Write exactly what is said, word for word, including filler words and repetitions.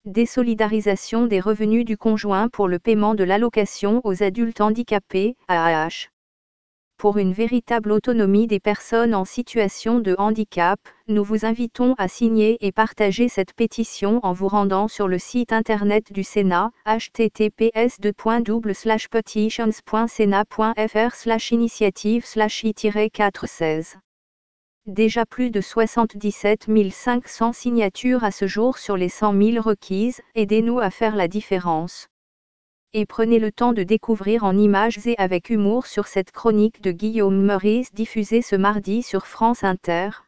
Désolidarisation des revenus du conjoint pour le paiement de l'allocation aux adultes handicapés, A A H. Pour une véritable autonomie des personnes en situation de handicap, nous vous invitons à signer et partager cette pétition en vous rendant sur le site internet du Sénat, h t t p s deux points double slash petitions point sénat point f r slash initiative slash i tiret quatre seize. Déjà plus de soixante-dix-sept mille cinq cents signatures à ce jour sur les cent mille requises, aidez-nous à faire la différence. Et prenez le temps de découvrir en images et avec humour sur cette chronique de Guillaume Meurice diffusée ce mardi sur France Inter.